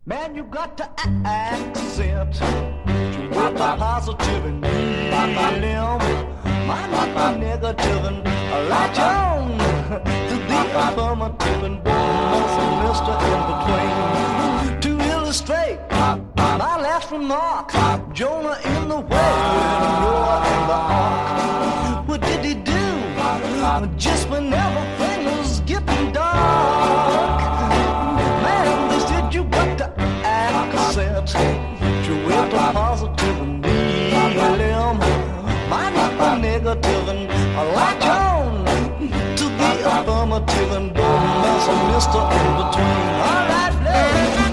Man, you got to accent with the positive and limb. Mine with the negative and latch on to the affirmative and bonus and Mr. In between. To illustrate my last remark, Jonah in the whale and Noah in the ark. What did he do? Just when everything was getting dark. Man, they said you got to accent with the positive and limb. Mine with the negative and latch on to the affirmative and bonus and Mr. In between. All right, love.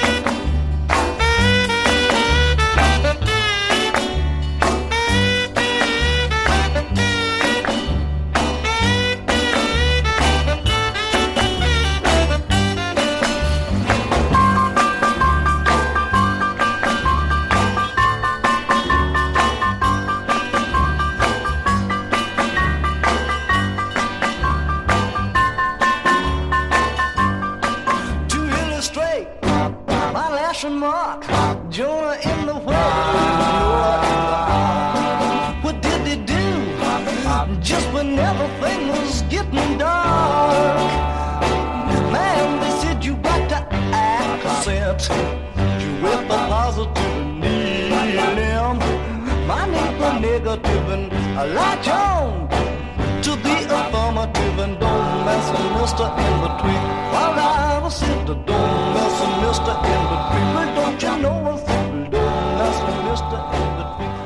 Mark, Jonah in the whale, Noah in the ark. What did they do? Just when everything was getting dark. Man, they said you got to accent you with the positive and limb. Mine with the negative and latch on to the affirmative and don't mess with Mr. In between. While I was said to don't mess with Mr. In between. But don't you know a fool? Don't mess with Mr. In between.